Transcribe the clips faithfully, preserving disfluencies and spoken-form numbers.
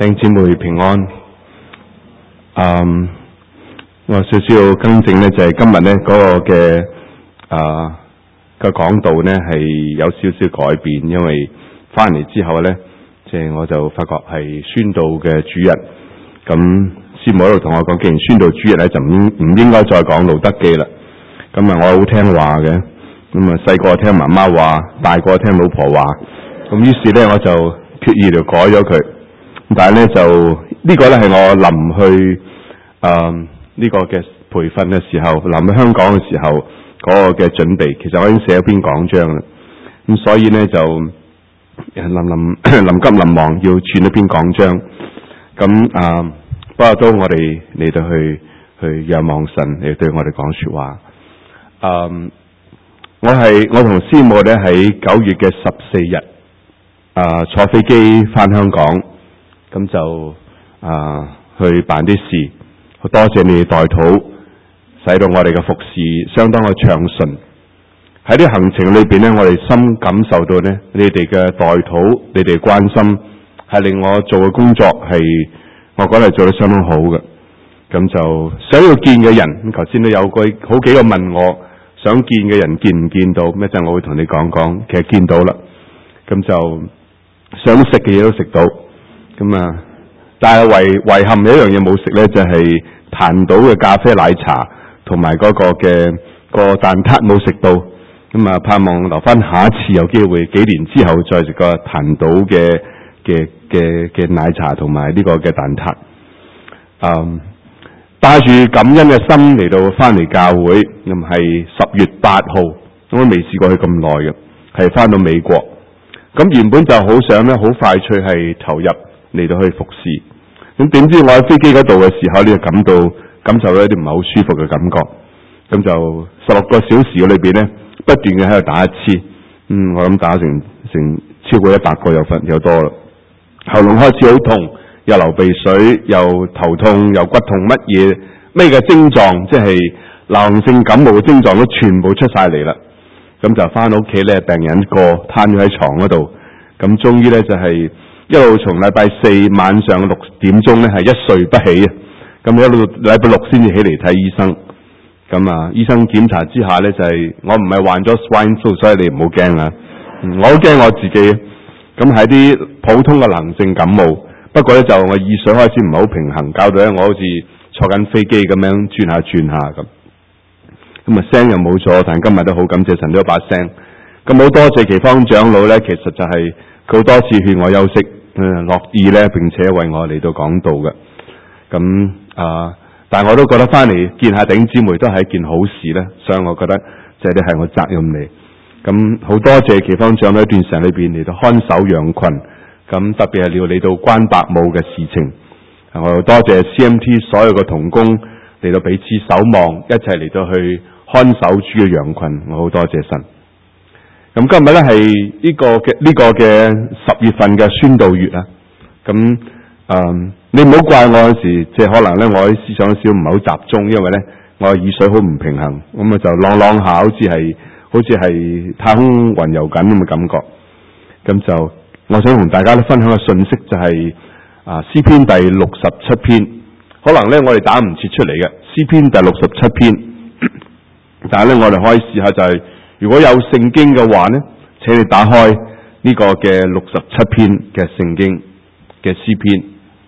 弟兄姊妹平安。嗯，我少少更正呢，就係、是、今日呢嗰、那個嘅啊嘅講道呢係有少少改變，因為翻嚟之後呢，即、就、係、是、我就發覺係宣道嘅主日。咁師母喺度同我講，既然宣道主日呢，就唔唔應該再講路德記啦。咁啊，我好聽話嘅，咁啊細個聽媽媽話，大個聽老婆話，咁於是呢，我就決意就改咗佢。但係咧就呢、這個咧係我臨去誒呢、呃這個嘅培訓嘅時候，臨去香港嘅時候嗰、那個嘅準備，其實我已經寫咗篇講章啦。咁所以咧就臨臨臨急臨忙要串一篇講章。咁啊、呃，不過都我哋嚟到去去仰望神嚟對我哋講說話。嗯、呃，我係我同師母咧喺九月嘅十四日啊、呃、坐飛機返香港。咁就啊去辦啲事，好多謝你哋代禱，使到我哋嘅服侍相當嘅暢順。喺啲行程裏邊呢，我哋深感受到呢，你哋嘅代禱，你哋關心，係令我做嘅工作係，我覺得係做得相當好嘅。咁就想要見嘅人，咁頭先都有個好幾個問我，想見嘅人見唔見到？一陣我會同你講講，其實見到啦。咁就想食嘅嘢都食到。咁啊，但係遺遺憾有一樣嘢冇食咧，就係壇島嘅咖啡奶茶同埋嗰個嘅、嗰個蛋撻冇食到。咁啊，盼望留翻下一次有機會，幾年之後再食個壇島嘅嘅嘅嘅奶茶同埋呢個嘅蛋撻。嗯，帶住感恩嘅心嚟到翻嚟教會，咁係十月八號，我都未試過去咁耐嘅，係翻到美國。咁原本就好想咧，好快脆係投入嚟到去服侍，咁點知我喺飛機嗰度嘅時候，呢就感到感受到一啲唔係好舒服嘅感覺。咁就十六個小時嘅裏邊呢，不斷嘅喺度打一次，嗯，我諗打成成超過一百個有份有多啦。喉嚨開始好痛，又流鼻水，又頭痛，又骨痛，乜嘢咩嘅症狀，即係流行性感冒嘅症狀都全部出晒嚟啦。咁就翻到屋企咧，病人過攤咗喺床嗰度，咁終於咧就係、是。一路從禮拜四晚上六點鐘咧係一睡不起啊，咁一路禮拜六先至起嚟睇醫生。咁啊，醫生檢查之下咧就係、是、我唔係患咗 swine flu，所以你唔好驚啊。我好驚我自己。咁係啲普通嘅流行性感冒，不過咧就我耳水開始唔係好平衡，搞到咧我好似坐緊飛機咁樣轉下轉下咁。咁啊聲又冇咗，但今日都好感謝神都有把聲。咁好多謝奇芳長老咧，其實就係佢好多次勸我休息。嗯，樂意咧，並且為我嚟到講道嘅。咁啊、呃，但係我都覺得翻嚟見下弟兄姊妹都係一件好事咧，所以我覺得即係啲係我責任嚟。咁好多謝奇芳長喺一段時間裏邊嚟到看守羊群，咁特別係要嚟到關伯母嘅事情。我又多謝 C M T 所有嘅同工嚟到彼此守望，一齊嚟到去看守主嘅羊群。我好多謝神。咁今日咧係呢個嘅呢、這個嘅十月份嘅宣道月啊，咁誒、嗯、你唔好怪我有時，即係可能咧我啲思想少唔係好集中，因為咧我耳水好唔平衡，咁啊就啷啷下好似係好似係太空雲遊緊咁嘅感覺。咁就我想同大家咧分享嘅信息就係、是、啊詩篇第六十七篇，可能咧我哋打唔切出嚟嘅詩篇第六十七篇，但係咧我哋可以試下就係、是。如果有聖經嘅話呢，請你打開呢個嘅六十七篇嘅聖經嘅詩篇。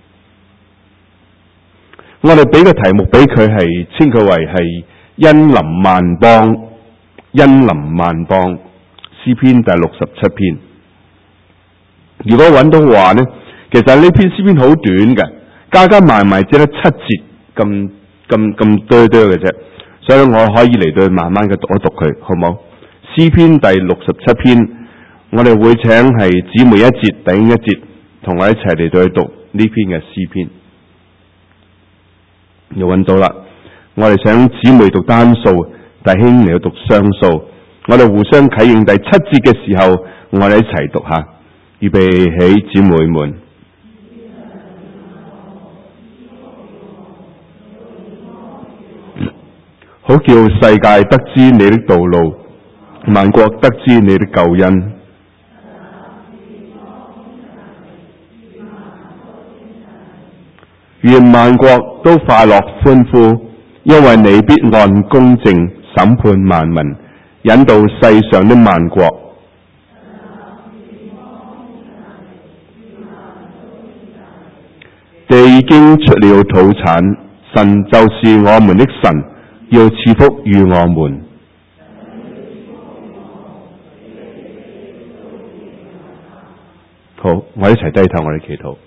我哋俾個題目俾佢係稱佢為係恩臨萬邦，恩臨萬邦詩篇第六十七篇。如果揾到話呢，其實呢篇詩篇好短嘅，加加埋埋只得七節咁咁咁多多嘅啫，所以我可以嚟到慢慢嘅讀一讀佢，好冇？詩篇第六十七篇，我哋會請係姊妹一節，弟兄一節，同我一齊嚟到去讀呢篇嘅詩篇。又揾到啦，我哋想姊妹讀單數，弟兄嚟到讀雙數。我哋互相啟應第七節嘅時候，我哋一齊讀下。預備起，姊妹們。好叫世界得知你的道路，萬國得知你的救恩。 願萬國都快樂歡呼，因為你必按公正審判萬民，引導世上的萬國。地已經出了土產，神就是我們的神，要賜福與我們。好，我一齊低頭，我哋祈禱。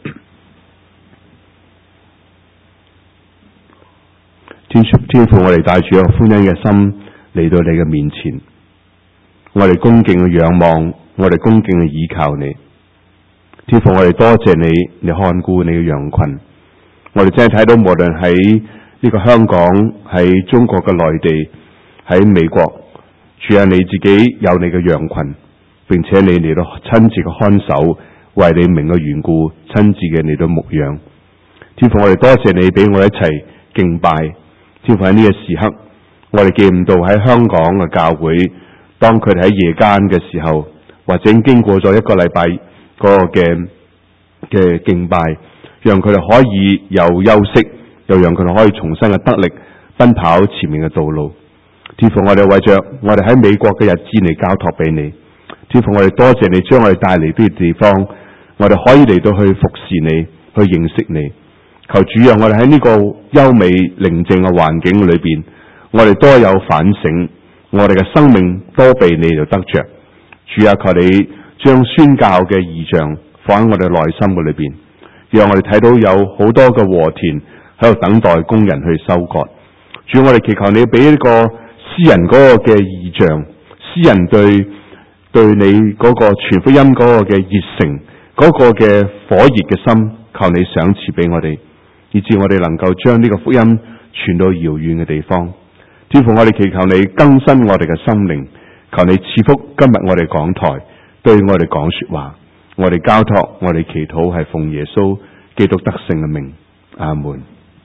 天父，天父，我哋帶住一個歡欣嘅心嚟到你嘅面前，我哋恭敬嘅仰望，我哋恭敬嘅倚靠你。天父，我哋多謝你，你看顧你嘅羊群。我哋真係睇到，無論喺呢個香港、喺中國嘅內地、喺美國，主啊，你自己有你嘅羊群，並且你嚟到親自嘅看守，為你名嘅緣故，親自嘅嚟到牧養。天父，我哋多謝你俾我一齊敬拜。天父，喺呢個時刻，我哋見唔到喺香港嘅教會，當佢哋喺夜間嘅時候，或者經過咗一個禮拜嗰個嘅嘅敬拜，讓佢哋可以有休息，又讓佢哋可以重新嘅得力奔跑前面嘅道路。天父，我哋為着我哋喺美國嘅日子嚟交託俾你。天父，我哋多謝你將我哋帶嚟呢啲地方，我哋可以嚟到去服侍你，去認識你。求主讓我哋喺呢個優美寧靜嘅環境裏邊，我哋多有反省，我哋嘅生命多被你就得着。主啊，求你將宣教嘅異象放喺我哋內心嘅裏邊，讓我哋睇到有好多嘅禾田喺度等待工人去收割。主，我哋祈求你俾呢個詩人嗰個嘅異象，詩人對對你嗰個傳福音嗰個嘅熱誠，嗰個嘅火熱嘅心，求你賞賜俾我哋，以致我哋能夠將呢個福音傳到遙遠嘅地方。天父，我哋祈求你更新我哋嘅心靈，求你賜福今日我哋講台對我哋講說話，我哋交託，我哋祈禱係奉耶穌基督得勝嘅名，阿門。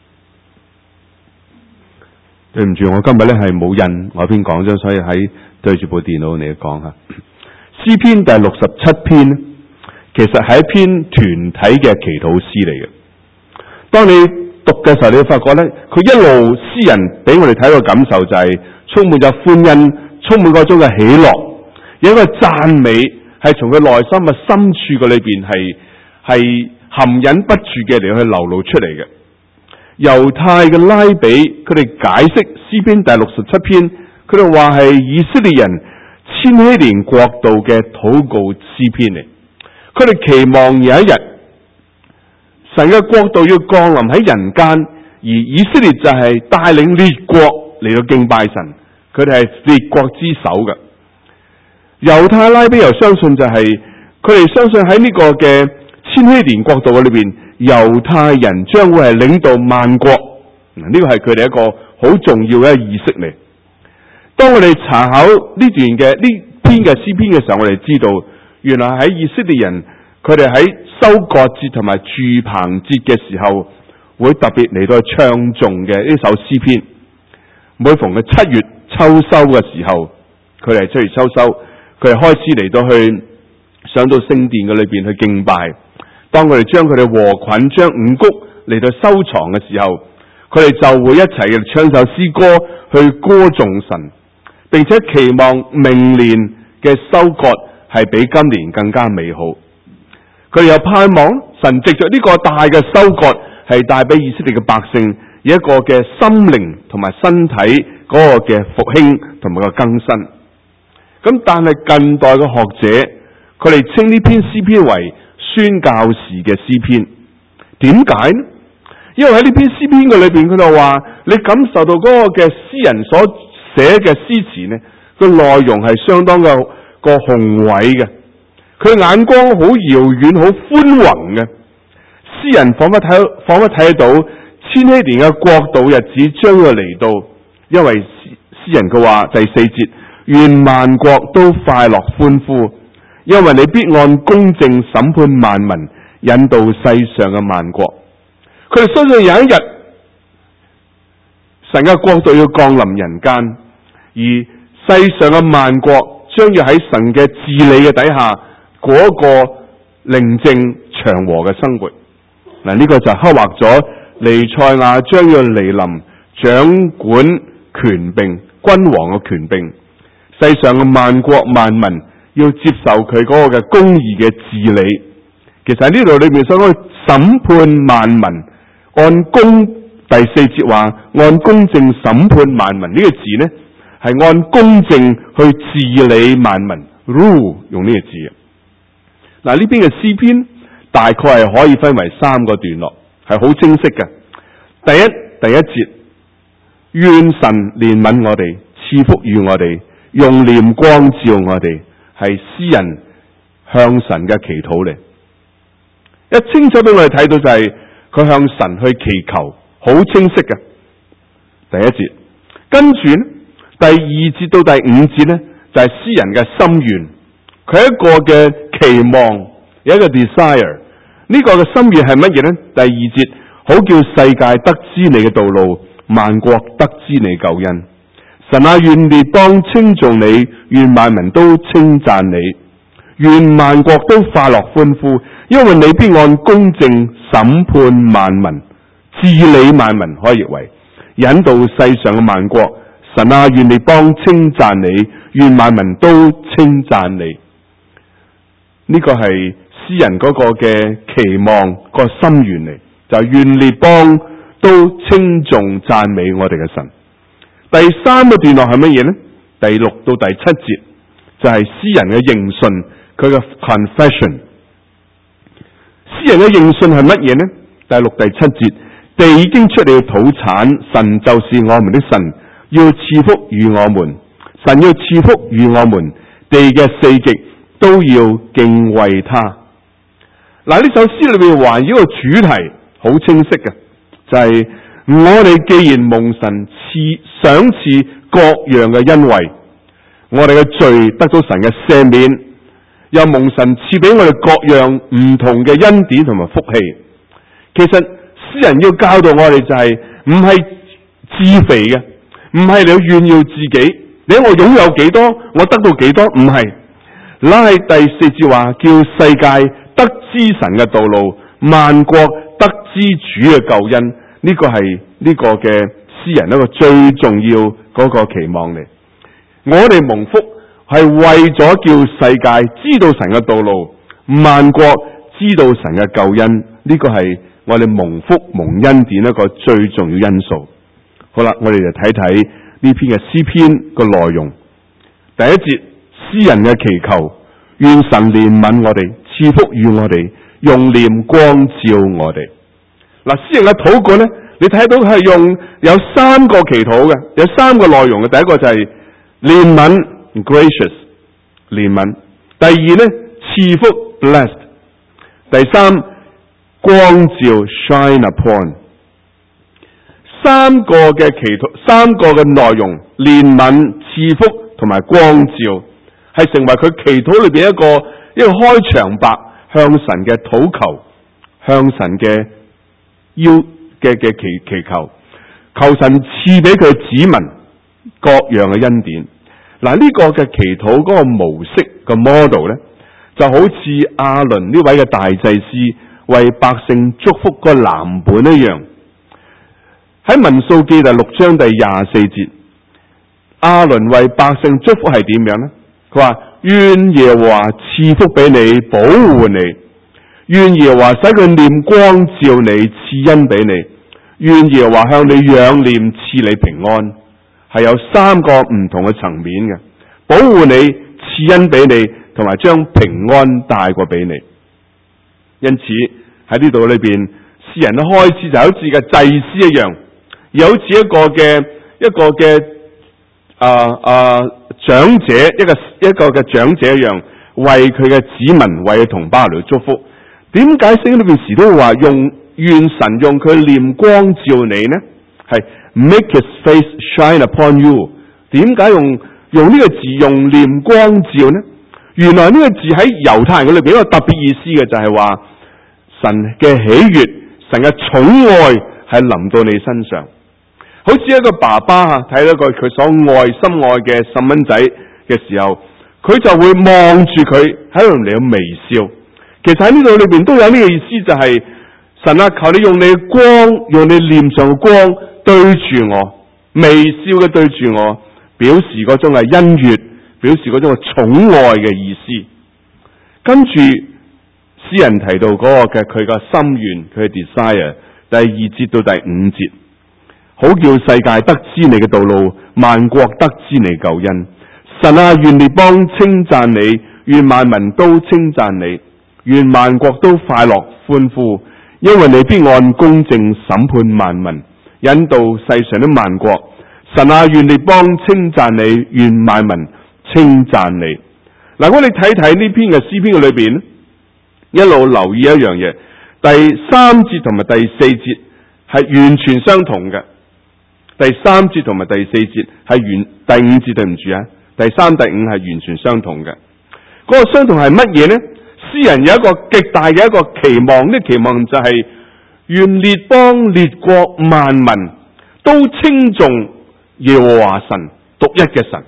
對唔住，我今日咧係冇印我篇講章，所以喺對住部電腦嚟講下。詩篇第六十七篇其實係一篇團體嘅祈禱詩嚟嘅。當你讀嘅時候，你會發覺咧，佢一路詩人俾我哋睇個感受就係充滿咗歡欣，充滿嗰種嘅喜樂，有一個讚美係從佢內心嘅深處嘅裏邊係係含忍不住嘅嚟去流露出嚟嘅。猶太嘅拉比佢哋解釋詩篇第六十七篇，佢哋話係以色列人千禧年國度嘅禱告詩篇嚟。佢哋期望有一日神嘅國度要降臨喺人間，而以色列就係帶領列國嚟到敬拜神，佢哋係列國之首嘅。猶太拉比又相信就係佢哋相信喺呢個嘅千禧年國度嘅裏邊，猶太人將會係領導萬國。嗱，呢個係佢哋一個好重要嘅意識嚟。當我哋查考呢段嘅呢篇嘅詩篇嘅時候，我哋知道原來喺以色列人佢哋喺收割節同埋住棚節嘅時候，會特別嚟到唱頌嘅呢首詩篇。每逢嘅七月秋收嘅時候，佢哋係七月秋收，佢哋開始嚟到去上到聖殿嘅裏邊去敬拜。當佢哋將佢哋禾捆、將五穀嚟到收藏嘅時候，佢哋就會一齊嘅唱首詩歌去歌頌神，並且期望明年嘅收割係比今年更加美好。佢哋又盼望神藉着呢個大嘅收割，係帶俾以色列嘅百姓一個嘅心靈同埋身體嗰個嘅復興同埋個更新。咁但係近代嘅學者，佢哋稱呢篇詩篇為宣教士嘅詩篇。點解呢？因為喺呢篇詩篇嘅裏邊，佢就話你感受到嗰個嘅詩人所寫嘅詩詞呢，個內容係相當嘅個宏偉嘅。佢眼光好遙遠、好寬宏嘅。詩人仿佛睇，仿佛睇到千禧年嘅國度日子將要嚟到。因為詩人佢話第四節，願萬國都快樂歡呼，因為你必按公正審判萬民，引導世上嘅萬國。佢哋相信有一日神嘅國度要降臨人間，而世上嘅萬國將要喺神嘅治理嘅底下過一個寧靜祥和嘅生活。嗱，呢個就刻畫咗彌賽亞將要嚟臨，掌管權柄，君王嘅權柄，世上嘅萬國萬民要接受佢嗰個嘅公義嘅治理。其實喺呢度裏面所講審判萬民，按公第四節話按公正審判萬民，呢個字呢係按公正去治理萬民 ，rule 用呢個字。嗱，呢邊嘅詩篇大概係可以分為三個段落，係好清晰嘅。第一第一節，願神憐憫我哋，賜福與我哋，用臉光照我哋，係詩人向神嘅祈禱嚟。一清楚俾我哋睇到就係佢向神去祈求，好清晰嘅。第一節，跟住呢第二節到第五節呢，就係、是、詩人嘅心願，佢一個嘅期望，有一個 desire。呢個嘅心願係乜嘢呢？第二節，好叫世界得知你嘅道路，萬國得知你救恩。神啊，願列邦稱頌你，願萬民都稱讚你，願萬國都快樂歡呼，因為你必按公正審判萬民，治理萬民，可以譯為引導世上嘅萬國。神啊，願列邦稱讚你，願萬民都稱讚你。呢、這個係詩人嗰個嘅期望、個心願嚟，就係、是、願列邦都稱頌讚美我哋嘅神。第三個段落係乜嘢呢？第六到第七節就係、是、詩人嘅認信，佢嘅 confession。詩人嘅認信係乜嘢呢？第六、第七節，地已經出嚟土產，神就是我們的神，要賜福與我們。神要賜福與我們，地嘅四極都要敬畏他。嗱，呢首詩裏面環繞個主題好清晰嘅，就係、是、我哋既然蒙神賜賞賜各樣嘅恩惠，我哋嘅罪得到神嘅赦免，又蒙神賜俾我哋各樣唔同嘅恩典同埋福氣。其實詩人要教導我哋就係唔係自肥嘅，唔係你炫耀自己，你我擁有幾多，我得到幾多，唔係。嗱，係第四節話叫世界得知神嘅道路，萬國得知主嘅救恩。呢、這個係呢個嘅詩人一個最重要嗰個期望嚟。我哋蒙福係為咗叫世界知道神嘅道路，萬國知道神嘅救恩。呢、這個係我哋蒙福蒙恩典一個最重要因素。好啦，我哋就睇睇呢篇嘅詩篇個內容。第一節，詩人嘅祈求，願神憐憫我哋，賜福與我哋，用臉光照我哋。嗱，詩人嘅禱告咧，你睇到係用有三個祈禱嘅，有三個內容嘅。第一個就係憐憫 gracious 憐憫，第二咧賜福 blessed， 第三光照 shine upon。三個嘅祈禱，三個嘅內容，憐憫、賜福同埋光照，係成為佢祈禱裏邊一個一個開場白，向神嘅禱求，向神嘅要嘅嘅祈祈求，求神賜俾佢子民各樣嘅恩典。嗱，呢個嘅祈禱嗰個模式個 model 咧，就好似亞倫呢位嘅大祭司為百姓祝福個藍本一樣。喺民數記第六章第廿四節，亞倫為百姓祝福係點樣呢？佢話，願耶和華賜福俾你，保護你；願耶和華使佢臉光照你，賜恩俾你；願耶和華向你仰臉，賜你平安。係有三個唔同嘅層面嘅，保護你、賜恩俾你，同埋將平安帶過俾你。因此喺呢度裏邊，詩人一開始就好似個祭司一樣，又好似一個嘅一個嘅啊啊長者，一個一個嘅長者一樣，為佢嘅子民、為佢同胞嚟祝福。點解聖經裏邊時都話用願神用佢臉光照你呢？係 make his face shine upon you。點解用用呢個字用臉光照呢？原來呢個字喺猶太人嘅裏邊一個特別意思嘅，就係話神嘅喜悅、神嘅寵愛係臨到你身上。好似一個爸爸啊，睇到個佢所愛心愛嘅細蚊仔嘅時候，佢就會望住佢喺度嚟到微笑。其實喺呢度裏邊都有呢個意思，就係神啊，求你用你嘅光，用你臉上嘅光對住我，微笑嘅對住我，表示嗰種係恩悅，表示嗰種係寵愛嘅意思。跟住詩人提到嗰個嘅佢嘅心願，佢嘅 desire， 第二節到第五節，好叫世界得知你嘅道路，萬國得知你救恩。神啊，願列邦稱讚你，願萬民都稱讚你，願萬國都快樂歡呼，因為你必按公正審判萬民，引導世上的萬國。神啊，願列邦稱讚你，願萬民稱讚你。嗱，如果你睇睇呢篇嘅詩篇嘅裏邊，一路留意一樣嘢，第三節同埋第四節係完全相同嘅。第三節同埋第四節係完，第五節對唔住啊，第三、第五係完全相同嘅。嗰、那個相同係乜嘢呢？詩人有一個極大嘅一個期望，呢、這個、期望就係願列邦列國萬民都稱頌耶和華神獨一嘅神。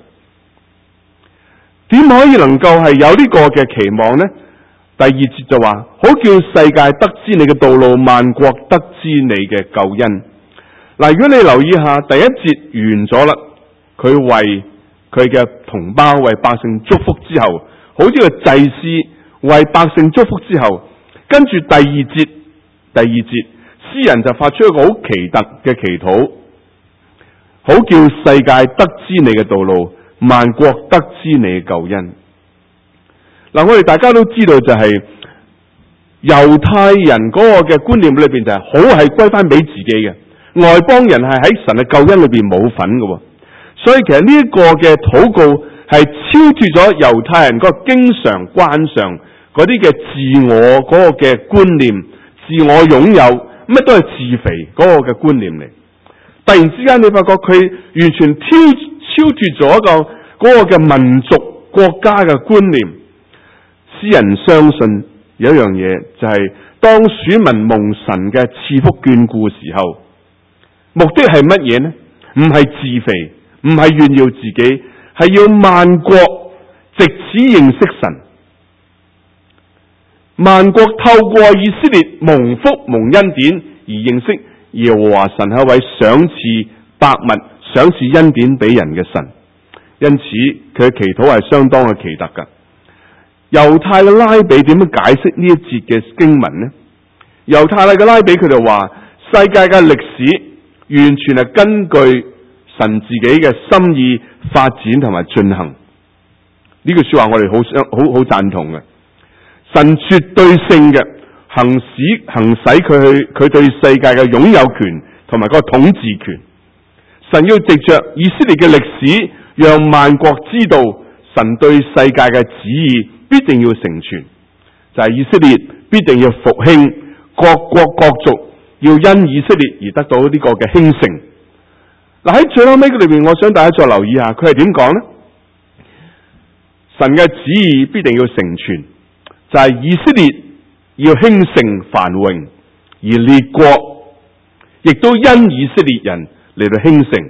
點可以能夠係有呢個嘅期望呢？第二節就話，好叫世界得知你嘅道路，萬國得知你嘅救恩。嗱，如果你留意下第一節完咗啦，佢為佢嘅同胞、為百姓祝福之後，好似個祭司為百姓祝福之後，跟住第二節，第二節詩人就發出一個好奇特嘅祈禱，好叫世界得知你嘅道路，萬國得知你嘅救恩。嗱，我哋大家都知道就係猶太人嗰個嘅觀念裏邊就係好係歸翻俾自己嘅，外邦人係喺神嘅救恩裏邊冇份嘅，所以其實呢一個嘅禱告係超脫咗猶太人嗰個經常慣常嗰啲嘅自我嗰個嘅觀念，自我擁有乜都係自肥嗰個嘅觀念嚟。突然之間你發覺佢完全超超脫咗一個嗰個嘅民族國家嘅觀念。詩人相信有一樣嘢，就係、是、當選民蒙神嘅賜福眷顧時候，目的係乜嘢呢？唔係自肥，唔係炫耀自己，係要萬國藉此認識神。萬國透過以色列蒙福蒙恩典而認識耶和華神係一位賞賜百物、賞賜恩典俾人嘅神。因此佢嘅祈禱係相當嘅奇特噶。猶太嘅拉比點樣解釋呢一節嘅經文呢？猶太嘅拉比佢就話，世界嘅歷史完全係根據神自己嘅心意發展同埋進行。呢句說話我哋好相好好贊同嘅。神絕對性嘅行使行使佢去佢對世界嘅擁有權同埋個統治權。神要藉着以色列嘅歷史，讓萬國知道神對世界嘅旨意必定要成全，就係、是、以色列必定要復興，各國各族要因以色列而得到呢個嘅興盛。嗱，喺最後尾嘅裏邊，我想大家再留意下，佢係點講呢？神嘅旨意必定要成全，就係、是、以色列要興盛繁榮，而列國亦都因以色列人嚟到興盛。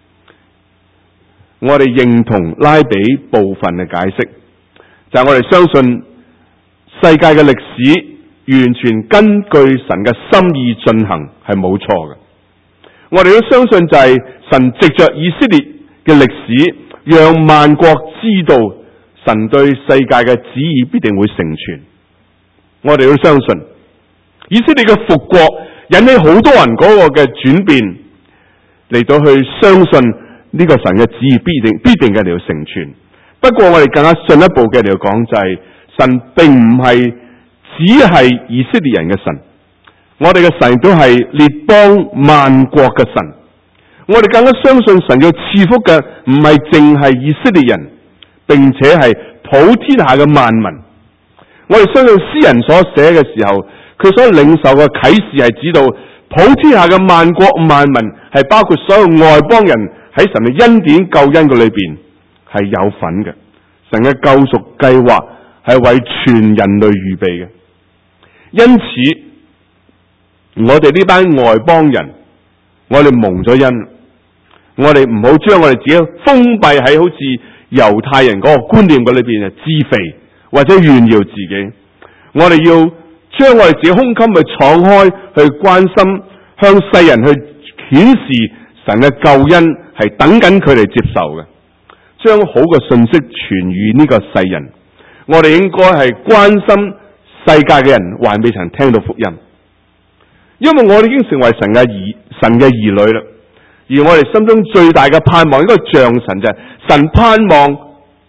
我哋認同拉比部分嘅解釋，就係我哋相信世界嘅歷史完全根據神嘅心意進行，係冇錯嘅。我哋都相信就係神藉着以色列嘅歷史，讓萬國知道神對世界嘅旨意必定會成全。我哋都相信以色列嘅復國引起好多人嗰個嘅轉變，嚟到去相信呢個神嘅旨意必定必定嘅嚟到成全。不過我哋更加進一步嘅嚟講，就係神並唔係只係以色列人嘅神，我哋嘅神都係列邦萬國嘅神。我哋更加相信神要賜福嘅唔係淨係以色列人，並且係普天下嘅萬民。我哋相信詩人所寫嘅時候，佢所領受嘅啟示係指到普天下嘅萬國萬民，係包括所有外邦人喺神嘅恩典救恩嘅裏邊係有份嘅。神嘅救贖計劃係為全人類預備嘅。因此我哋呢班外邦人，我哋蒙咗恩，我哋唔好將我哋自己封閉喺好似猶太人嗰個觀念嗰裏邊啊，自肥或者炫耀自己。我哋要將我哋自己胸襟去敞開，去關心，向世人去顯示神嘅救恩係等緊佢哋接受嘅，將好嘅信息傳予呢個世人。我哋應該係關心世界嘅人還未曾聽到福音，因為我哋已經成為神嘅兒神嘅兒女啦。而我哋心中最大嘅盼望應該像神，就係神盼望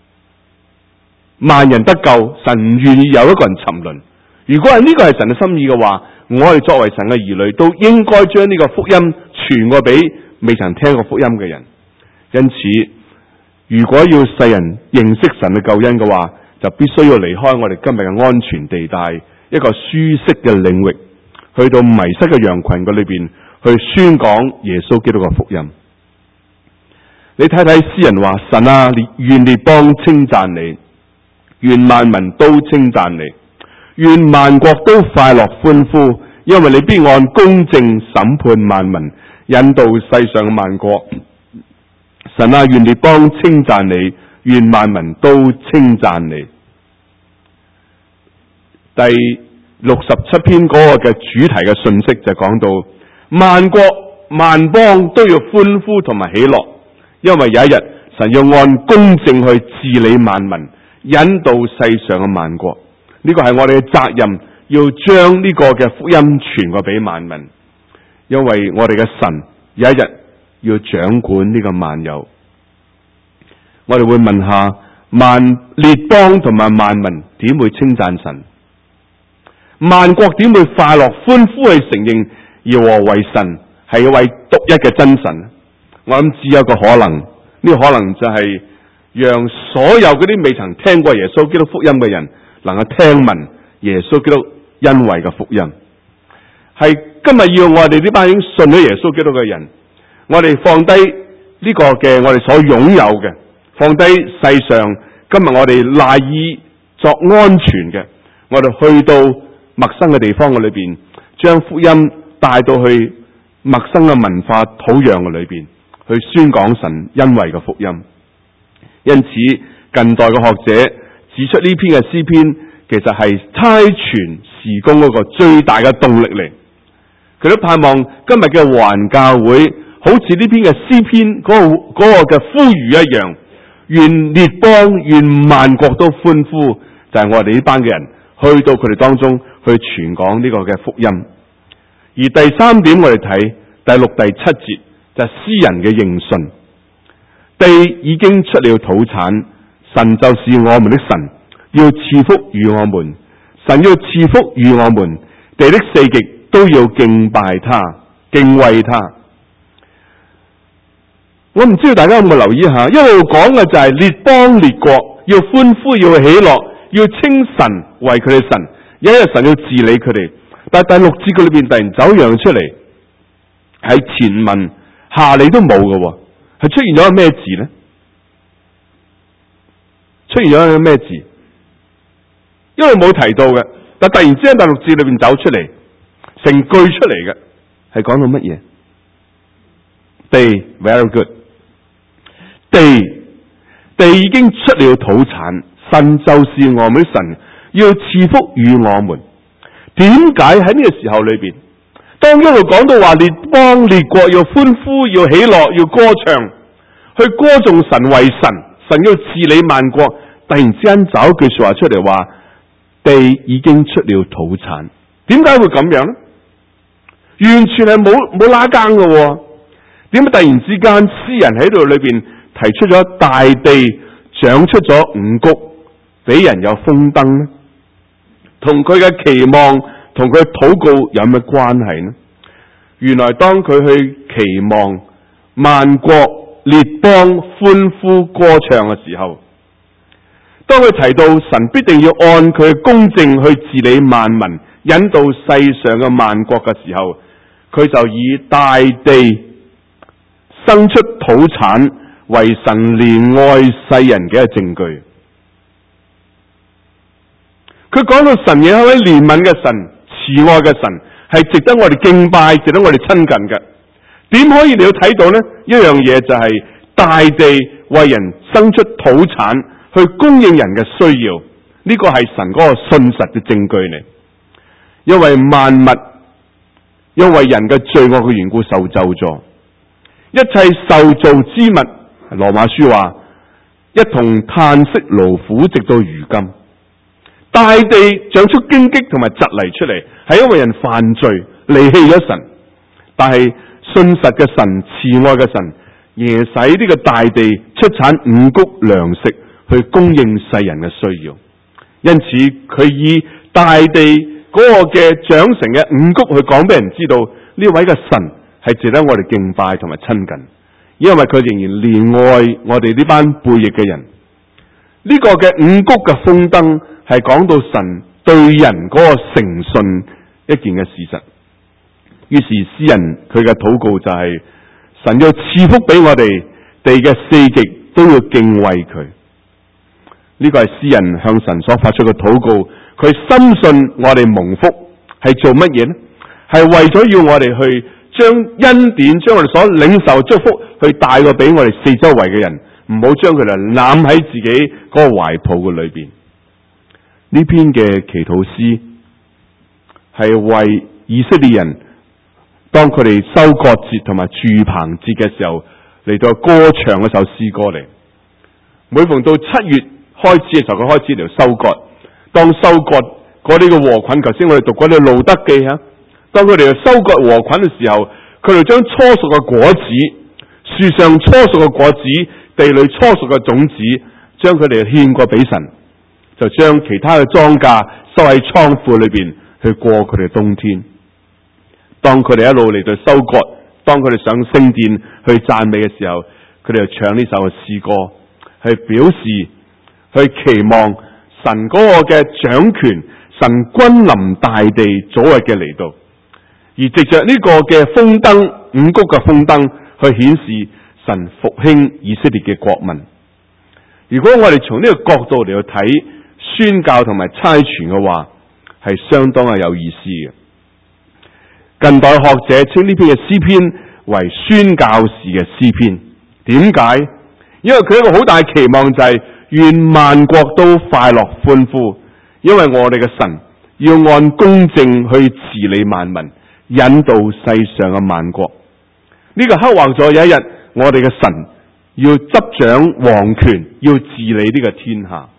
萬人得救，神唔願意有一個人沉淪。如果係呢個係神嘅心意嘅話，我哋作為神嘅兒女都應該將呢個福音傳過俾未曾聽過福音嘅人。因此，如果要世人認識神嘅救恩嘅話，就必須要離開我哋今日嘅安全地帶，一個舒適嘅領域，去到迷失嘅羊群嘅裏邊去宣講耶穌基督嘅福音。你睇睇詩人話：神啊，願列邦稱讚你，願萬民都稱讚你，願萬國都快樂歡呼，因為你必按公正審判萬民，引導世上嘅萬國。神啊，願列邦稱讚你，願萬民都稱讚你。第六十七篇嗰個嘅主題嘅信息就講到，萬國萬邦都要歡呼同埋喜樂，因為有一日神要按公正去治理萬民，引導世上嘅萬國。呢個係我哋嘅責任，要將呢個嘅福音傳過俾萬民，因為我哋嘅神有一日要掌管呢個萬有。我哋會問下，萬列邦同埋萬民點會稱讚神？萬國點會快樂歡呼去承認耶和華為神，係一位獨一嘅真神？我諗只有一個可能，呢、這個可能就係讓所有嗰啲未曾聽過耶穌基督福音嘅人能夠聽聞耶穌基督恩惠嘅福音。係今日要我哋呢班已經信咗耶穌基督嘅人，我哋放低呢個嘅我哋所擁有嘅，放低世上今日我哋賴以作安全嘅，我哋去到陌生嘅地方嘅裏邊，將福音帶到去陌生嘅文化土壤嘅裏邊，去宣講神恩惠嘅福音。因此，近代嘅學者指出呢篇嘅詩篇，其實係差傳事工嗰個最大嘅動力嚟。佢都盼望今日嘅華人教會，好似呢篇嘅詩篇嗰、那個嗰、那個嘅呼籲一樣，願列邦願萬國都歡呼，就係、是、我哋呢班嘅人去到佢哋當中去傳講呢個嘅福音。而第三點我哋睇第六第七節就係、是、詩人嘅認信，地已經出了土產，神就是我們的神，要賜福與我們，神要賜福與我們，地的四極都要敬拜他，敬畏他。我唔知道大家有冇留意一下，一路講嘅就係列邦列國要歡呼，要喜樂，要稱神為佢哋神，有一日神要治理佢哋。但係第六節佢裏邊突然走樣出嚟，係前文下理都冇嘅，係出現咗個咩字呢？出現咗個咩字？因為冇提到嘅，但突然之間第六節裏邊走出嚟，成句出嚟嘅，係講到乜嘢？地 very good， 地地已經出了土產，神就是我們的神，要賜福與我們。點解喺呢個時候裏邊，當一路講到話列邦列國要歡呼、要喜樂、要歌唱，去歌頌神為神，神要治理萬國，突然之間找一句說話出嚟話，地已經出了土產。點解會咁樣呢？完全係冇冇拉更嘅。點解突然之間詩人喺度裏邊提出咗大地長出咗五穀，俾人有豐登呢？同佢嘅期望同佢禱告有咩關係呢？原來當佢去期望萬國列邦歡呼歌唱嘅時候，當佢提到神必定要按佢嘅公正去治理萬民，引導世上嘅萬國嘅時候，佢就以大地生出土產為神憐愛世人嘅證據。佢講到神係一位憐憫嘅神、慈愛嘅神，係值得我哋敬拜、值得我哋親近嘅。點可以你要睇到呢？一樣嘢就係大地為人生出土產，去供應人嘅需要。呢個係神嗰個信實嘅證據嚟。 因為萬物，因為人嘅罪惡嘅緣故受咒詛，一切受造之物，羅馬書話一同嘆息勞苦，直到如今。大地長出荊棘同埋蒺藜出嚟，係因為人犯罪離棄咗神。但係信實嘅神、慈愛嘅神，耶使呢個大地出產五穀糧食，去供應世人嘅需要。因此佢以大地嗰個嘅長成嘅五穀去講俾人知道，呢位嘅神係值得我哋敬拜同埋親近，因為佢仍然憐愛我哋呢班背逆嘅人。呢、這個嘅五穀嘅風燈係講到神對人嗰個誠信一件嘅事實。於是詩人佢嘅禱告就係、是、神要賜福俾我哋，地嘅四極都要敬畏佢。呢、這個係詩人向神所發出嘅禱告。佢深信我哋蒙福係做乜嘢呢？係為咗要我哋去將恩典、將我哋所領受祝福去帶過俾我哋四周圍嘅人，唔好將佢哋攬喺自己嗰個懷抱嘅裏邊。呢篇嘅祈禱詩係為以色列人，當佢哋收割節同埋住棚節嘅時候嚟到歌唱一首詩歌嚟。每逢到七月開始嘅時候，佢開始嚟收割。當收割嗰啲嘅禾捆，頭先我哋讀嗰啲路德記吓，當佢哋收割禾捆嘅時候，佢哋將初熟嘅果子、樹上初熟嘅果子、地裏初熟嘅種子，將佢哋獻過俾神，就將其他嘅莊稼收喺倉庫裏邊去過佢哋冬天。當佢哋一路嚟到收割，當佢哋上聖殿去讚美嘅時候，佢哋就唱呢首嘅詩歌，去表示去期望神嗰個嘅掌權，神君臨大地早日嘅嚟到，而藉着呢個嘅風燈，五穀嘅風燈去顯示神復興以色列嘅國民。如果我哋從呢個角度嚟去睇宣教同埋差傳嘅話，係相當係有意思嘅。近代學者稱呢篇嘅詩篇為宣教士嘅詩篇。點解？因為佢一個好大期望就係、是、願萬國都快樂歡呼，因為我哋嘅神要按公正去治理萬民，引導世上嘅萬國。呢、這個刻畫咗有一日我哋嘅神要執掌皇權，要治理呢個天下。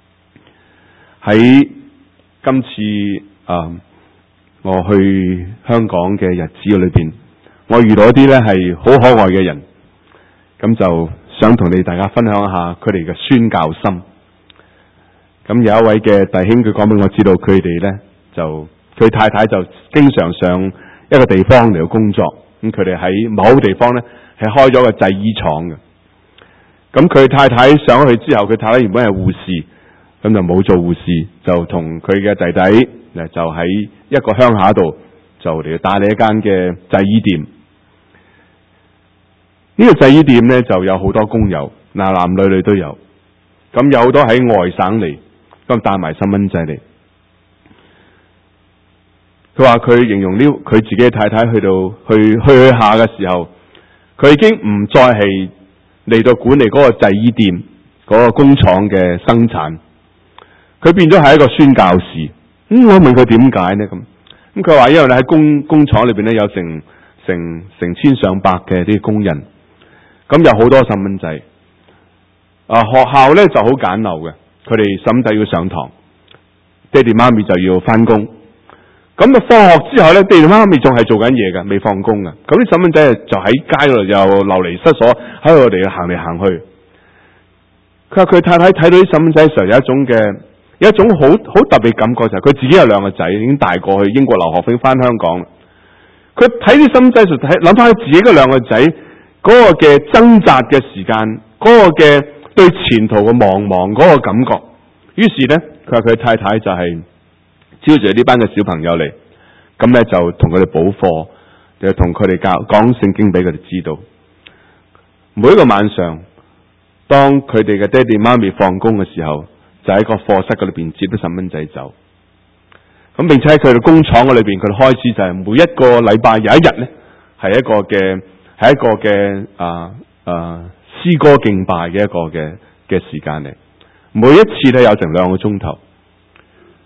喺今次啊、呃，我去香港嘅日子裏邊，我遇到一啲咧係好可愛嘅人，咁就想同你大家分享一下佢哋嘅宣教心。咁有一位嘅弟兄，佢講俾我知道，佢哋咧就佢太太就經常上一個地方嚟到工作。咁佢哋喺某個地方咧係開咗個製衣廠嘅。咁佢太太上咗去之後，佢太太原本係護士，咁就冇做護士，就同佢嘅弟弟誒就喺一個鄉下度就嚟打理一間嘅製衣店。呢、這個製衣店咧就有好多工友，男男女女都有。咁有好多喺外省嚟，咁帶埋細蚊仔嚟。佢話佢形容呢，佢自己嘅太太去到去去去下嘅時候，佢已經唔再係嚟到管理嗰個製衣店嗰、那個工廠嘅生產，佢變咗係一個宣教士。咁、嗯、我問佢點解呢？咁咁佢話因為你喺工工廠裏邊咧有成成成千上百嘅啲工人，咁有好多細蚊仔。啊，學校咧就好簡陋嘅，佢哋細蚊仔要上堂，爹哋媽咪就要翻工。咁啊，放學之後咧，爹哋媽咪仲係做緊嘢嘅，未放工嘅。咁啲細蚊仔就喺街度又流離失所，喺度嚟行嚟行去。佢話佢太太睇到啲細蚊仔嘅時候，有一種嘅有一種好好特別感覺，就係佢自己有兩個仔，已經大過去英國留學，飛翻香港。佢睇啲細蚊仔，就睇諗翻自己嗰兩個仔嗰個嘅掙扎嘅時間，嗰個嘅對前途嘅茫茫嗰個感覺。於是咧，佢話佢太太就係招住呢班嘅小朋友嚟，咁咧就同佢哋補課，就同佢哋教講聖經俾佢哋知道。每一個晚上，當佢哋嘅爹哋媽咪放工嘅時候，就喺個課室嗰裏邊接啲細蚊仔走。咁並且喺佢哋工廠嗰裏邊，佢哋開始就係每一個禮拜有一日咧，係一個嘅係一個嘅啊啊詩歌敬拜嘅一個嘅嘅時間嚟。每一次咧有成兩個鐘頭。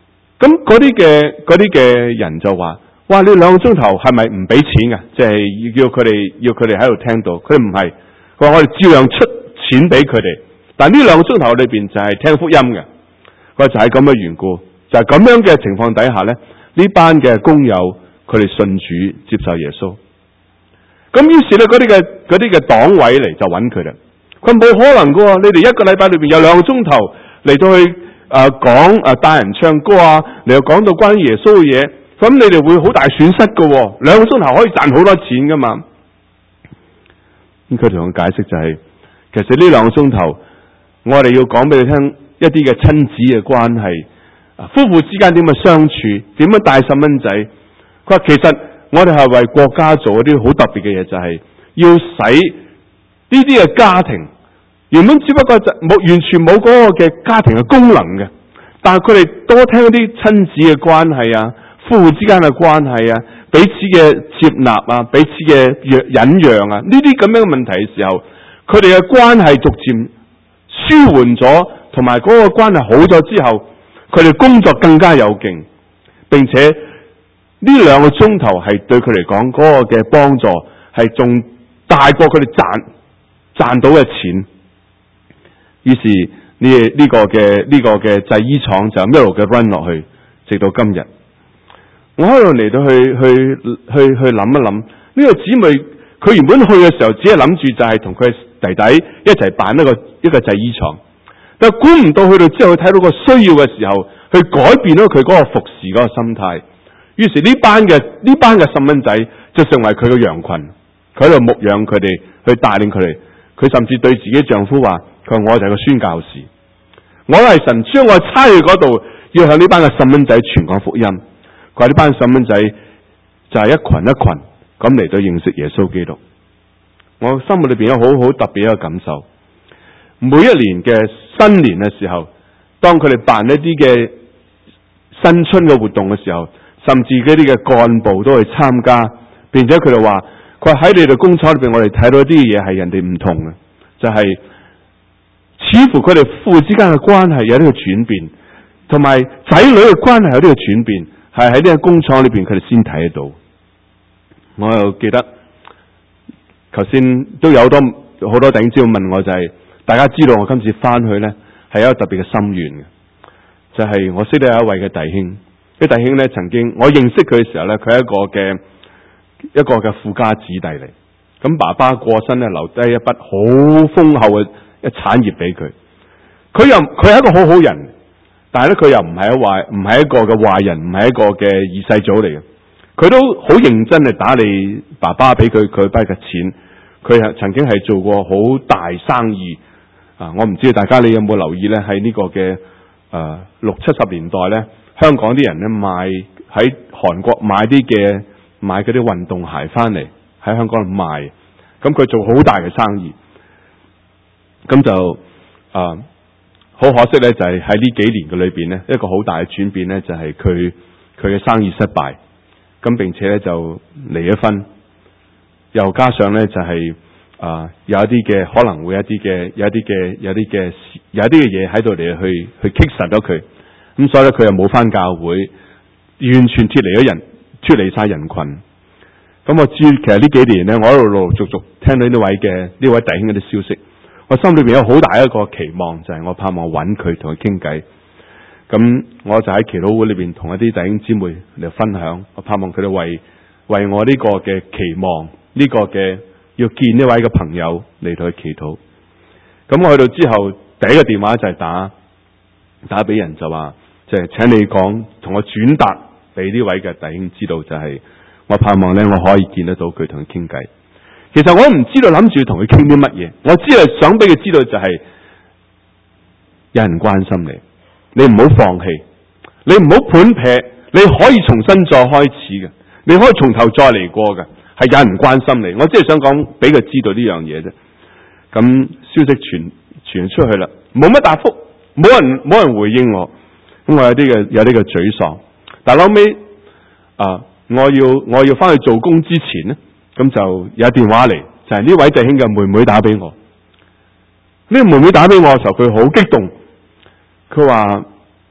咁嗰啲嘅嗰啲嘅人就話：哇！你兩個鐘頭係咪唔俾錢㗎？即係要佢哋要佢哋喺度聽到。佢唔係，佢話我哋照樣出錢俾佢哋。但呢兩個鐘頭裏邊就係聽福音嘅。佢話就係咁嘅緣故，就係咁樣嘅情況底下咧，呢班嘅工友佢哋信主接受耶穌。咁於是咧嗰啲嘅嗰啲嘅黨委嚟就揾佢啦。佢冇可能噶喎，你哋一個禮拜裏邊有兩個鐘頭嚟到去誒講誒帶人唱歌啊，嚟到講到關於耶穌嘅嘢，咁你哋會好大損失噶喎。兩個鐘頭可以賺好多錢噶嘛。咁佢同我解釋就係、是，其實呢兩個鐘頭，我哋要講俾你聽一啲嘅親子嘅關係，夫婦之間點樣相處，點樣帶細蚊仔。佢話其實我哋係為國家做一啲好特別嘅嘢，就係、是、要使呢啲嘅家庭原本只不過就冇完全冇嗰個嘅家庭嘅功能嘅，但係佢哋多聽一啲親子嘅關係啊，夫婦之間嘅關係啊，彼此嘅接納啊，彼此嘅忍讓啊，呢啲咁樣嘅問題嘅時候，佢哋嘅關係逐漸舒緩咗，同埋嗰個關係好咗之後，佢哋工作更加有勁，並且呢兩個鐘頭係對佢嚟講嗰個嘅幫助係仲大過佢哋賺賺到嘅錢。於是呢呢個嘅呢個嘅製衣廠就一路嘅 run 落去，直到今日。我喺度嚟到去去去去諗一諗，呢個姊妹佢原本去嘅時候只係諗住就係同佢弟弟一齊辦一個一個製衣廠，但係估唔到去到之後，佢睇到個需要嘅時候，去改變咗佢嗰個服侍嗰個心態。於是呢班嘅呢班嘅細蚊仔就成為佢嘅羊群，佢喺度牧養佢哋，去帶領佢哋。佢甚至對自己丈夫話：佢話我就係個宣教士，我係神將我差去嗰度，要向呢班嘅細蚊仔傳講福音。佢話呢班細蚊仔就係一群一群咁嚟到認識耶穌基督。我心目裏邊有好好特別一個感受。每一年嘅新年嘅時候，當佢哋辦一啲嘅新春嘅活動嘅時候，甚至嗰啲嘅幹部都去參加，並且佢哋話：佢話喺你哋工廠裏邊，我哋睇到一啲嘢係人哋唔同嘅，就係、是、似乎佢哋夫婦之間嘅關係有呢個轉變，同埋仔女嘅關係有呢個轉變，係喺呢個工廠裏邊佢哋先睇得到。我又記得頭先都有好多好多弟兄姊妹問我、就是，就係大家知道我今次翻去咧係有一個特別嘅心願嘅，就係、是、我識得有一位嘅弟兄，啲弟兄咧曾經我認識佢嘅時候咧，佢係一個嘅一個嘅富家子弟嚟，咁爸爸過身咧留低一筆好豐厚嘅一產業俾佢，佢又佢係一個好好人，但係咧佢又唔係一壞唔係一個嘅壞人，唔係一個嘅二世祖嚟嘅，佢都好認真嚟打理爸爸俾佢佢筆嘅錢，佢係曾經係做過好大生意啊！我唔知道大家你有冇留意咧？喺呢個嘅誒、呃、六七十年代咧，香港啲人咧買喺韓國買啲嘅買嗰啲運動鞋翻嚟喺香港度賣，咁佢做好大嘅生意，咁就啊好、呃、可惜咧，就係喺呢幾年嘅裏邊咧，一個好大嘅轉變咧，就係佢佢嘅生意失敗，咁並且咧就離咗婚，又加上咧就係、是、啊、呃、有一啲嘅可能會有一啲嘅有一啲嘅有啲嘅有一啲嘅嘢喺度嚟去去棘實咗佢，咁所以咧佢又冇返教會，完全脫離咗人。脫離晒人群，咁我知其實呢幾年咧，我一路陸陸續續聽到呢位嘅呢位弟兄嗰啲消息，我心裏邊有好大一個期望，就係、是、我盼望揾佢同佢傾偈。咁我就喺祈禱會裏邊同一啲弟兄姊妹嚟分享，我盼望佢哋為為我呢個嘅期望，呢、這個嘅要見呢位嘅朋友嚟到去祈禱。咁我去到之後，第一個電話就係打打俾人，就話就係請你講，同我轉達俾呢位嘅弟兄知道，就係我盼望咧，我可以見得到佢同佢傾偈。其實我唔知道諗住同佢傾啲乜嘢，我只係想俾佢知道就係有人關心你，你唔好放棄，你唔好盤劈，你可以重新再開始嘅，你可以從頭再嚟過嘅，係有人關心你。我只係想講俾佢知道呢樣嘢啫。咁消息傳傳出去啦，冇乜答覆，冇人冇人回應我，咁我有啲嘅有啲嘅沮喪。但係後尾啊，我要我要翻去做工之前咧，咁就有電話嚟，就係、是、呢位弟兄嘅妹妹打俾我。呢、這個妹妹打俾我嘅時候，佢好激動，佢話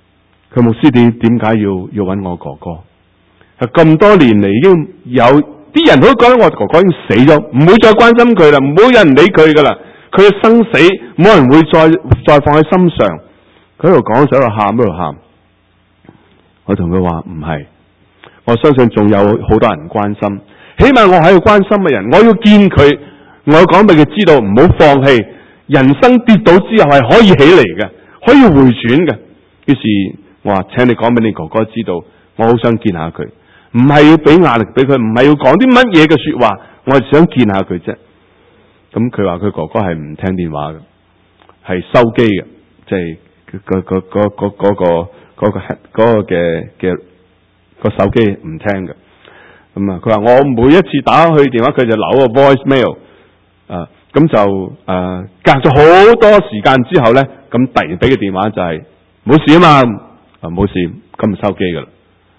佢牧師點點解要要揾我哥哥？係咁多年嚟已經有啲人都覺得我哥哥已經死咗，唔會再關心佢啦，唔會有人理佢噶啦。佢嘅生死冇人會再再放喺心上。佢喺度講，喺度喊，喺度喊。我同佢話唔係，我相信仲有好多人關心。起碼我係一個關心嘅人，我要見佢，我要講俾佢知道唔好放棄。人生跌倒之後係可以起嚟嘅，可以回轉嘅。於是我話，請你講俾你哥哥知道，我好想見下佢，唔係要俾壓力俾佢，唔係要講啲乜嘢嘅說話，我係想見下佢啫。咁佢話佢哥哥係唔聽電話嘅，係收機嘅，即係嗰嗰嗰嗰嗰個嗰個嗰個嘅嘅個手機唔聽嘅。咁啊，佢話我每一次打去電話，佢就留個 voice mail 啊。咁就誒、呃、隔咗好多時間之後咧，咁突然俾個電話就係、是、冇事啊嘛，啊冇事，咁就收機噶啦。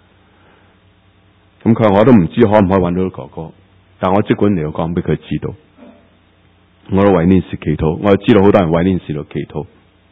咁佢話我都唔知可唔可以搵到哥哥，但我即管嚟到講俾佢知道，我都為呢件事祈禱，我知道好多人為呢件事度祈禱。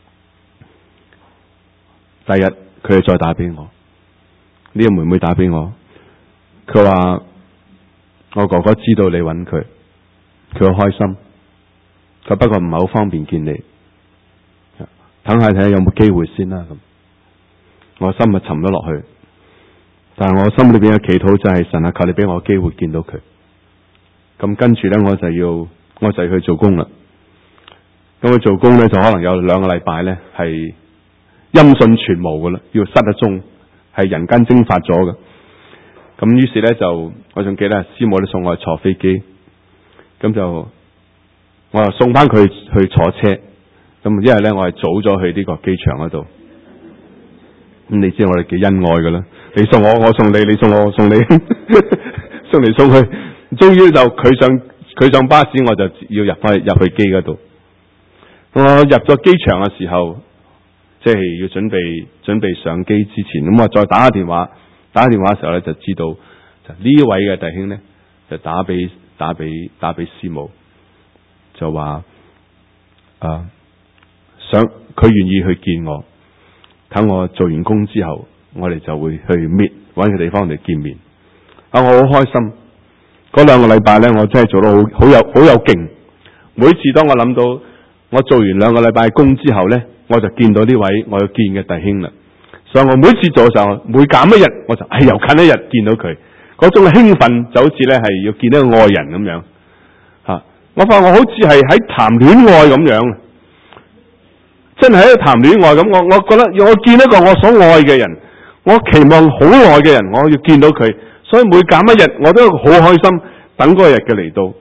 第日佢又再打俾我，呢、這個妹妹打俾我，佢話我哥哥知道你搵佢，佢好開心。佢不過唔係好方便見你，等下睇下有冇機會先啦。咁我心就沉咗落去，但係我心裏邊嘅祈禱就係神啊，求你俾我機會見到佢。咁跟住咧，我就要我就要去做工啦。咁去做工咧，就可能有兩個禮拜咧係音訊全無噶啦，要失咗蹤，係人間蒸發咗嘅。咁於是咧就我仲記得師母都送我去坐飛機，咁就。我又送翻佢去坐車，咁因為咧我係早咗去呢個機場嗰度，咁你知我哋幾恩愛噶啦，你送我，我送你，你送我，我送你，送嚟送去，終於就佢上佢上巴士，我就要入翻入去機嗰度。我入咗機場嘅時候，即係要準備準備上機之前，咁我再打下電話，打下電話嘅時候咧就知道，就呢位嘅弟兄咧就打俾打俾打俾師母。就話啊，想佢願意去見我，等我做完工之後，我哋就會去 meet，搵個地方嚟見面。啊，我好開心。嗰兩個禮拜咧，我真係做得好好有好有勁。每次當我諗到我做完兩個禮拜工之後咧，我就見到呢位我要見嘅弟兄啦。所以我每次做嘅時候，每減一日，我就係又近一日見到佢，嗰種興奮就好似咧係要見到一個愛人咁樣。我發覺我好似係喺談戀愛咁樣，真係喺度談戀愛咁。我我覺得我見一個我所愛嘅人，我期望好愛嘅人，我要見到佢，所以每減一日我都好開心，等嗰個日嘅嚟到。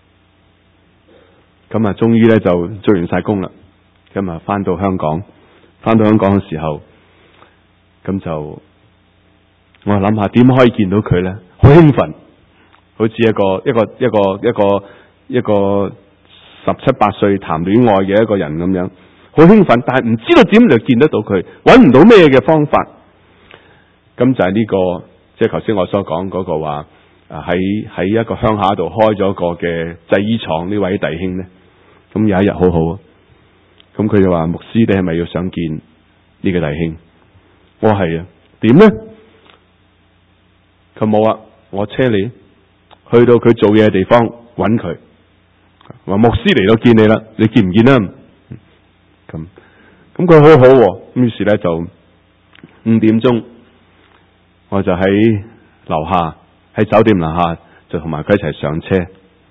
咁啊，終於咧就做完晒工啦。咁啊，翻到香港，翻到香港嘅時候，咁就我諗下點可以見到佢咧？好興奮，好似一個一個一個一個。一個一個十七八歲談戀愛嘅一個人咁樣，好興奮，但係唔知道點嚟見得到佢，搵唔到咩嘅方法。咁就係呢個，即係頭先我所講嗰個話，啊喺喺一個鄉下度開咗個嘅製衣廠呢位弟兄咧，咁有一日好好啊，咁佢就話牧師，你係咪要想見呢個弟兄？我係啊，點咧？佢冇啊，我車你去到佢做嘢嘅地方搵佢。話牧師嚟到見你啦，你見唔見啊？咁咁佢好好，咁於是咧就五點鐘，我就喺樓下喺酒店樓下就同埋佢一齊上車。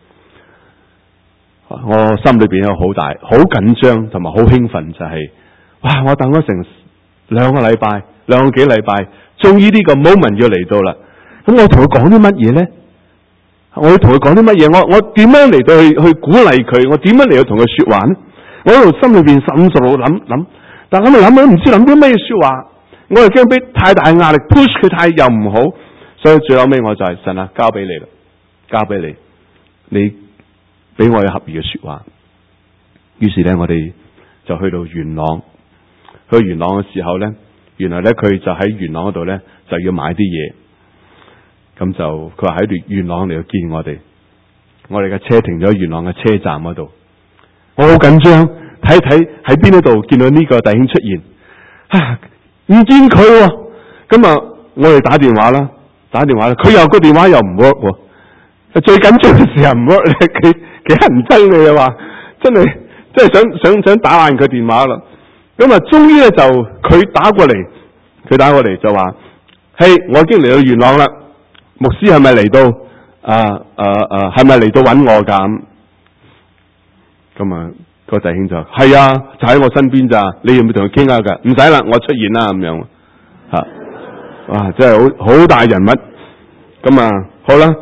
我心裏邊有好大好緊張同埋好興奮，就係、是、哇！我等咗成兩個禮拜，兩個幾禮拜，終於呢個 moment 要嚟到啦。咁我同佢講啲乜嘢咧？我要同佢講啲乜嘢？我我點樣嚟到去去鼓勵佢？我點樣嚟到同佢說話呢？我喺度心裏邊十五十六諗諗，但係諗嚟諗去唔知諗啲咩說話。我又驚俾太大壓力 push 佢太又唔好，所以最後尾我就係、是、神啊，交俾你啦，交俾你，你俾我有合意嘅說話。於是咧，我哋就去到元朗。去元朗嘅時候咧，原來咧佢就喺元朗嗰度咧就要買啲嘢。咁就佢話喺元朗嚟到見我哋，我哋嘅車停咗元朗嘅車站嗰度，我好緊張，睇睇喺邊一度見到呢個弟兄出現，啊， 唔見佢喎。咁啊，我哋打電話啦，打電話啦，佢又個電話又唔 work 喎。最緊張嘅時候唔 work 咧，佢幾人憎你啊話，真係真係想想想打爛佢電話啦。咁啊，終於咧就佢打過嚟，佢打過嚟就話：嘿，我已經嚟到元朗啦，牧師係咪嚟到？啊啊啊，係咪嚟到揾我㗎？咁啊，個弟兄就係啊，就喺我身邊咋，你要唔要同佢傾下㗎？唔使啦，我出現啦咁樣嚇。哇，真係好好大人物。咁啊，好啦，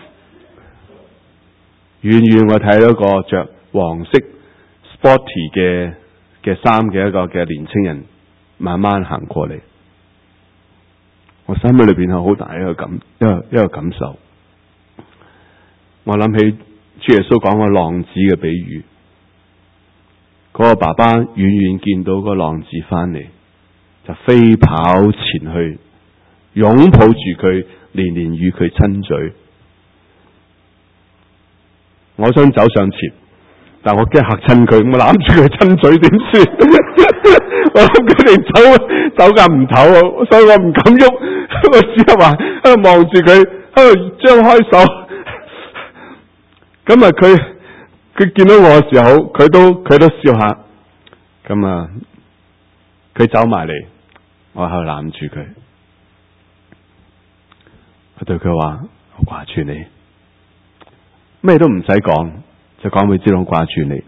遠遠我睇到個着黃色 sporty 嘅嘅衫嘅一個嘅年青人，慢慢行過嚟。我心裏邊係好大一個感一個一個感受。我諗起主耶穌講個浪子嘅比喻，嗰個爸爸遠遠見到個浪子翻嚟，就飛跑前去，擁抱住佢，連連與佢親嘴。我想走上前，但我驚嚇親佢，我攬住佢親嘴點算？我諗佢哋走走夾唔唞，所以我唔敢喐。我只係話喺度望住佢，喺度張開手。咁啊，佢佢見到我嘅時候，佢都佢都笑下。咁啊，佢走埋嚟，我喺度攬住佢，我對佢話：我掛住你，咩都唔使講，就講俾知道我掛住你。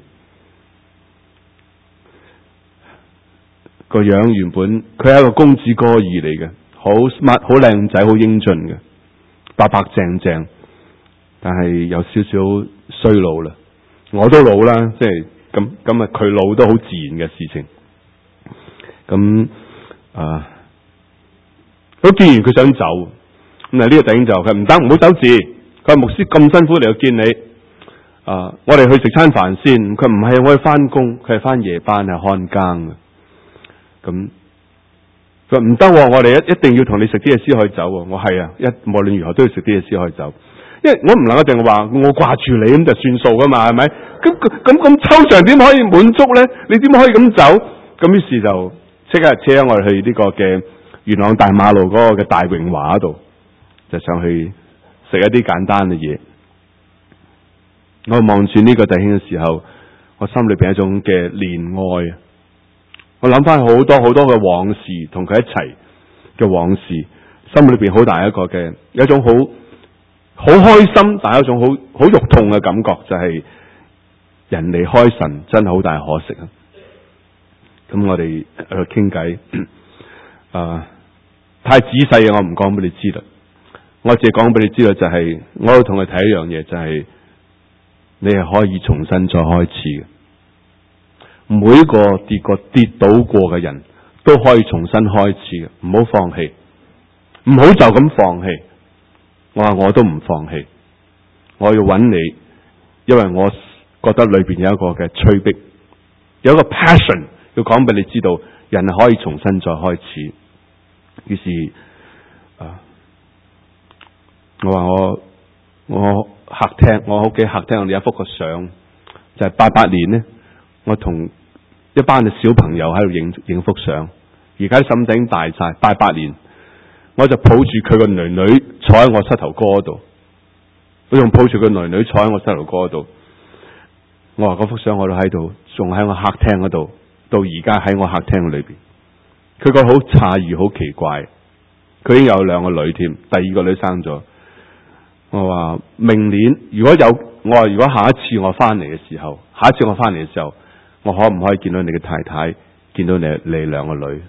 個樣原本佢係一個公子哥兒嚟嘅，好 smart， 好靚仔，好英俊嘅，白白淨淨。但係有少少衰老啦，我都老啦，即係咁咁啊！佢老都好自然嘅事情。咁啊，都既然佢想走，咁啊呢個弟兄就佢唔得，唔好走字。佢話牧師咁辛苦嚟到見你，啊，我哋去食餐飯先。佢唔係，我去翻工，佢係翻夜班，係看更嘅。咁佢話唔得，我哋一一定要同你食啲嘢先可以走。我係啊，一無論如何都要食啲嘢先可以走。因為我唔能夠淨係話我掛住你咁就算數噶嘛，係咪？咁咁咁抽象點可以滿足咧？你點可以咁走？咁於是就即刻車我哋去呢個嘅元朗大馬路嗰個嘅大榮華度，就上去食一啲簡單嘅嘢。我望住呢個弟兄嘅時候，我心裏邊一種嘅憐愛。我諗翻好多好多嘅往事，同佢一齊嘅往事，心裏邊好大一個嘅有一種好。好開心，但係一種好好肉痛嘅感覺，就係、是、人離開神真係好大可惜啊！咁我哋喺度傾偈，啊，太仔細嘅我唔講俾你知啦，我淨係講俾你知道就係、是，我要同佢睇一樣嘢，就係、是、你係可以重新再開始嘅，每一個跌過跌倒過嘅人都可以重新開始嘅，唔好放棄，唔好就咁放棄。我話我都唔放棄，我要揾你，因為我覺得裏邊有一個嘅催逼，有一個 passion 要講俾你知道，人係可以重新再開始。於是，啊，我話我我客廳，我屋企客廳我哋有一幅個相，就係八八年呢，我同一班嘅小朋友喺度影影幅相，而家啲嬸頂大晒，八八年。我就抱住佢個女女坐喺我膝頭哥度，我仲抱住個女女坐喺我膝頭哥度。我話嗰幅相我都喺度，仲喺我客廳嗰度，到而家喺我客廳裏邊。佢個好詫異，好奇怪。佢已經有兩個女添，第二個女生咗。我話明年如果有，我話如果下一次我翻嚟嘅時候，下一次我翻嚟嘅時候，我可唔可以見到你嘅太太，見到你你兩個女？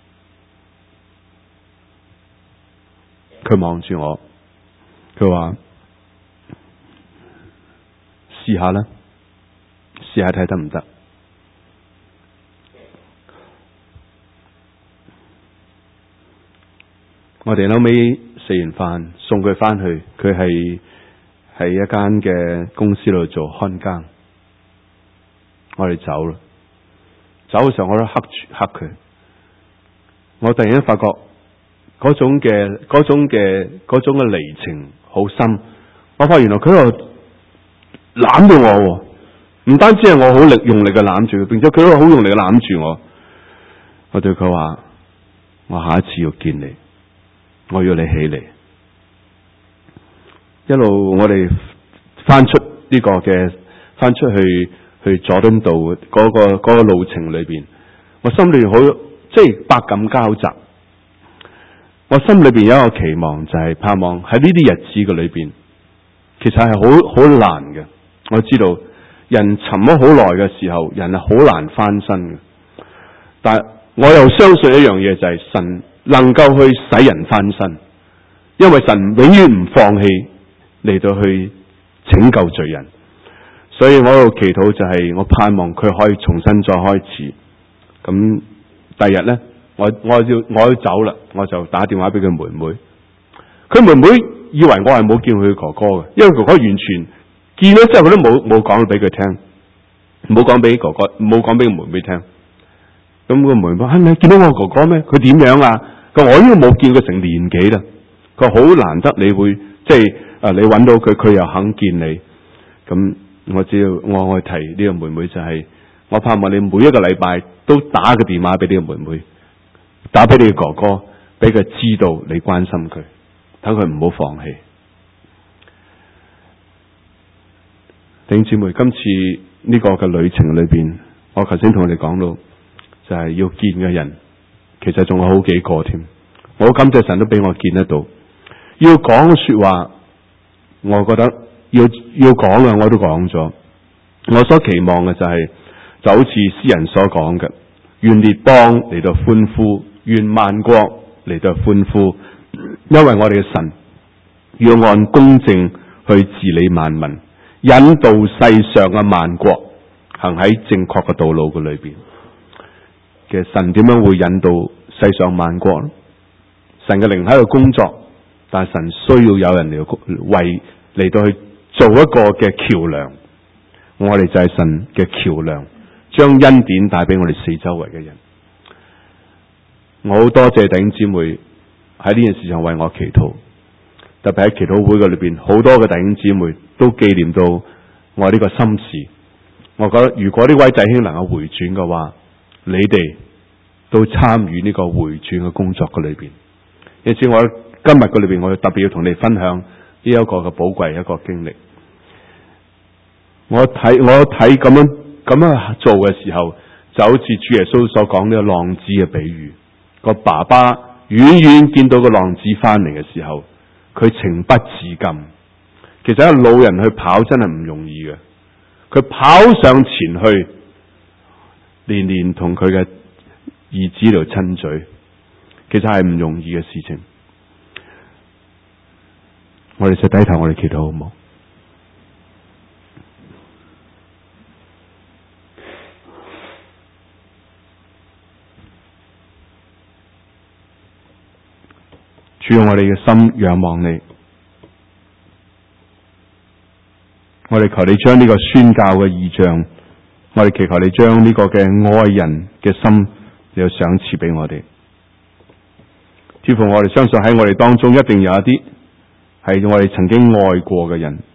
佢望住我，佢話試下啦，試下睇得唔得？我哋後尾食完飯送佢翻去，佢係喺一間嘅公司度做看更。我哋走啦，走嘅時候我都黑住黑佢。我突然間發覺。嗰種嘅嗰種嘅嗰種嘅離情好深，我發現原來佢又攬住我，唔單止係我好力用力嘅攬住佢，並且佢都好用力嘅攬住我。我對佢話： 我下一次要見你，我要你起嚟。一路我哋翻出呢個嘅翻出去去佐敦道嗰個嗰個路程裏邊，我心裏好即係百感交集。我心裏邊有一個期望，就係盼望喺呢啲日子嘅裏邊，其實係好好難嘅。我知道人沉咗好耐嘅時候，人係好難翻身嘅。但我又相信一樣嘢，就係神能夠去使人翻身，因為神永遠唔放棄嚟到去拯救罪人。所以我喺度祈禱，就係我盼望佢可以重新再開始。咁第日呢，我我要我要走啦，我就打電話俾佢妹妹。佢妹妹以為我係冇見佢哥哥嘅，因為哥哥完全見咗之後，佢都冇冇講俾佢聽，冇講俾哥哥，冇講俾個妹妹聽。咁個妹妹係咪見到我哥哥咩？佢點樣啊？佢話我應該冇見佢成年幾啦。佢好難得你會即係啊，你揾到佢，佢又肯見你。咁我只要我我提呢個妹妹就係、是，我盼望你每一個禮拜都打個電話俾呢個妹妹，打俾你嘅哥哥，俾佢知道你關心佢，等佢唔好放棄。弟兄姊妹，今次呢個嘅旅程裏邊，我頭先同你講到，就係要見嘅人，其實仲有好幾個添。我感謝神都俾我見得到。要講嘅說話，我覺得要要講嘅我都講咗。我所期望嘅就係、是，就好似詩人所講嘅，願列邦嚟到歡呼，願萬國嚟到歡呼，因為我哋嘅神要按公正去治理萬民，引導世上嘅萬國行喺正確嘅道路嘅裏邊。其實神點樣會引導世上萬國呢？神嘅靈喺度工作，但係神需要有人嚟為嚟到去做一個嘅橋梁。我哋就係神嘅橋梁，將恩典帶俾我哋四周圍嘅人。我好多謝弟兄姊妹喺呢件事上為我祈禱，特別喺祈禱會嘅裏邊，好多嘅弟兄姊妹都紀念到我呢個心事。我覺得如果呢位弟兄能夠回轉嘅話，你哋都參與呢個回轉嘅工作嘅裏邊。因此我今日嘅裏邊，我特別要同你分享呢一個嘅寶貴一個經歷。我睇我睇咁樣咁樣做嘅時候，就好似主耶穌所講呢個浪子嘅比喻。個爸爸遠遠見到個浪子翻嚟嘅時候，佢情不自禁。其實一個老人去跑真係唔容易嘅，佢跑上前去，連連同佢嘅兒子度親嘴，其實係唔容易嘅事情。我哋就低頭，我哋祈禱好唔好？主用我哋嘅心仰望你，我哋求你將呢個宣教嘅異象，我哋祈求你將呢個嘅愛人嘅心，你要賞賜俾我哋。似乎我哋相信喺我哋當中一定有一啲係我哋曾經愛過嘅人，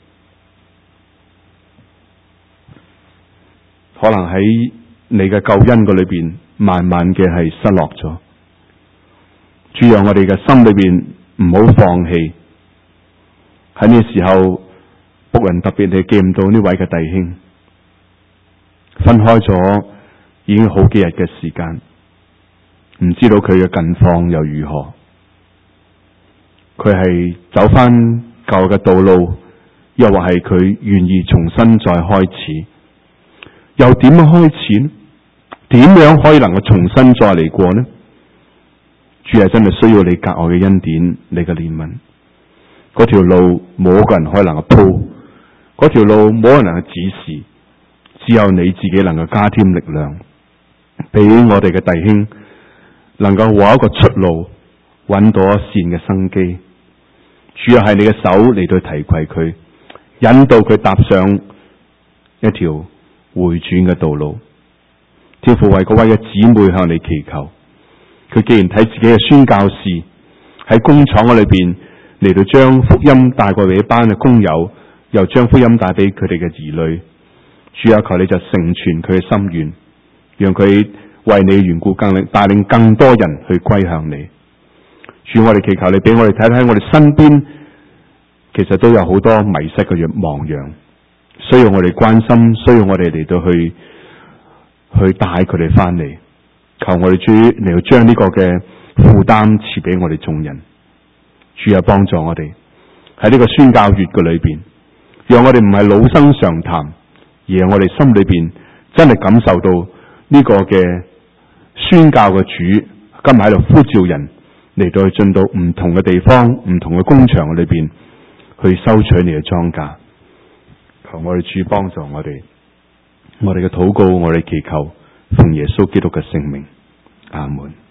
可能喺你嘅救恩嗰裏邊，慢慢嘅係失落咗。主讓我哋嘅心裏邊唔好放棄。喺呢個時候，僕人特別你見唔到呢位嘅弟兄，分開咗已經好幾日嘅時間，唔知道佢嘅近況又如何。佢係走翻舊嘅道路，又或係佢願意重新再開始，又點樣開始呢？點樣可以能夠重新再嚟過呢？主係真係需要你格外嘅恩典，你嘅憐憫。嗰條路冇一個人可以能夠鋪，嗰條路冇人能夠指示，只有你自己能夠加添力量，俾我哋嘅弟兄能夠畫一個出路，揾到一線嘅生機。主要係你嘅手嚟到提攜佢，引導佢踏上一條回轉嘅道路。天父為嗰位嘅姊妹向你祈求。佢既然睇自己嘅宣教士喺工廠嗰裏邊嚟到將福音帶過俾一班嘅工友，又將福音帶俾佢哋嘅兒女，主啊，求你就成全佢嘅心願，讓佢為你嘅緣故更帶領更多人去歸向你。主，我哋祈求你俾我哋睇睇我哋身邊，其實都有好多迷失嘅亡羊，需要我哋關心，需要我哋嚟到去去帶佢哋翻嚟。求我哋主嚟到將呢個嘅負擔賜俾我哋眾人。主啊，幫助我哋喺呢個宣教月嘅裏邊，讓我哋唔係老生常談，而係我哋心裏邊真係感受到呢個嘅宣教嘅主今日喺度呼召人嚟到去進到唔同嘅地方、唔同嘅工場裏邊去收取你嘅莊稼。求我哋主幫助我哋，我哋嘅禱告，我哋祈求，奉耶穌基督嘅聖名，阿門。